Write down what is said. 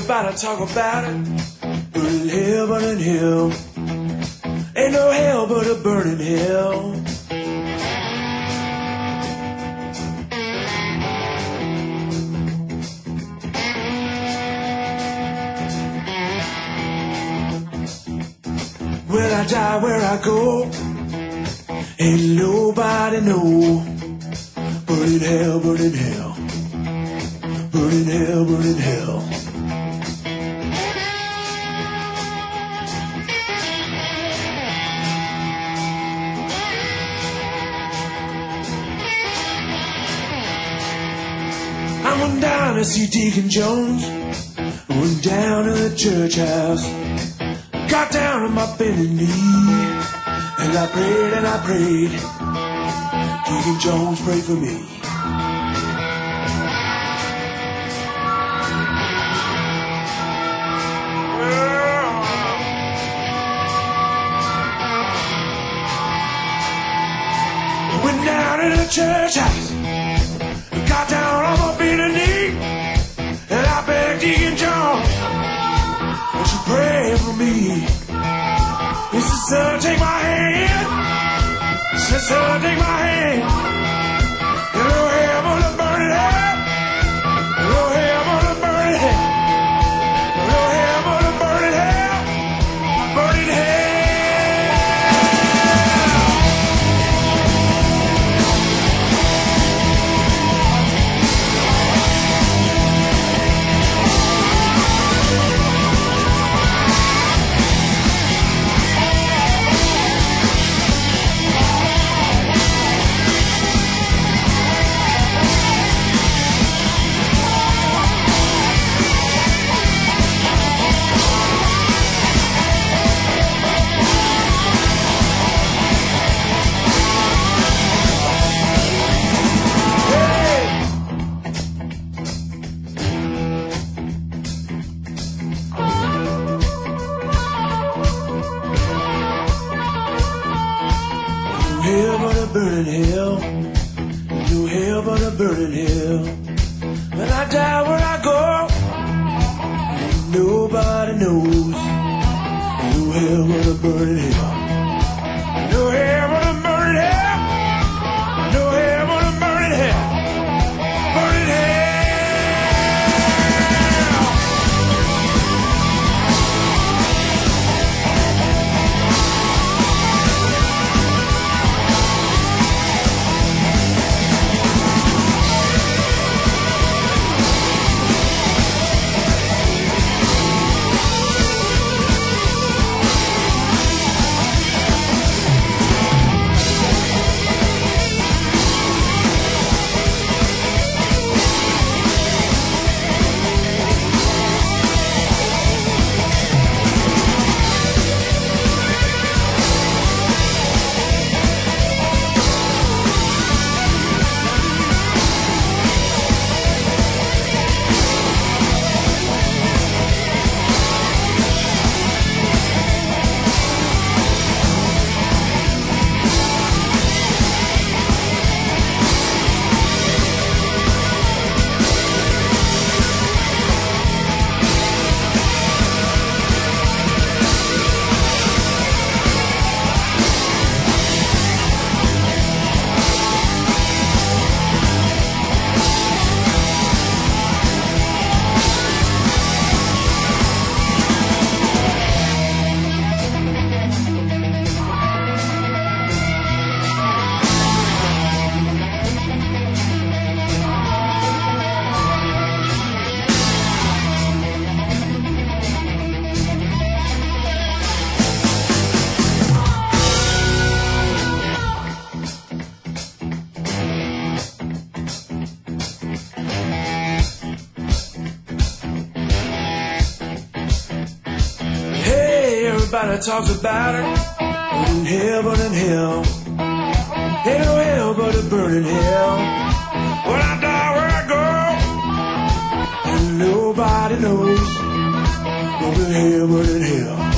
Everybody talk about it. Burning hell, burning hell. Ain't no hell but a burning hell. When I die, where I go, ain't nobody know. Burning hell, burning hell. Burning hell, burning hell. I went down to see Deacon Jones. Went down to the church house. Got down on my bended knee. And I prayed and I prayed. Deacon Jones prayed for me. Went down to the church house. Got down on my bended knee. And I begged Deacon Jones, won't you pray for me? He said, son, take my hand. He said, son, take my hand. Hello, hell, on the burning hell. Hello, hell, on the burning hell. Hello, hell, on the burning hell. Burning hell. Hell but a burning hell. No hell but a burning hell. When I die, where I go, nobody knows. No hell but a burning hell. No hell but a burning hell. No hell but a burning hell. Burning hell. Everybody talks about it. Burning hell, burning hell. Ain't no hell but a burning hell. When I die, where I go, and nobody knows. Burning hell, burning hell.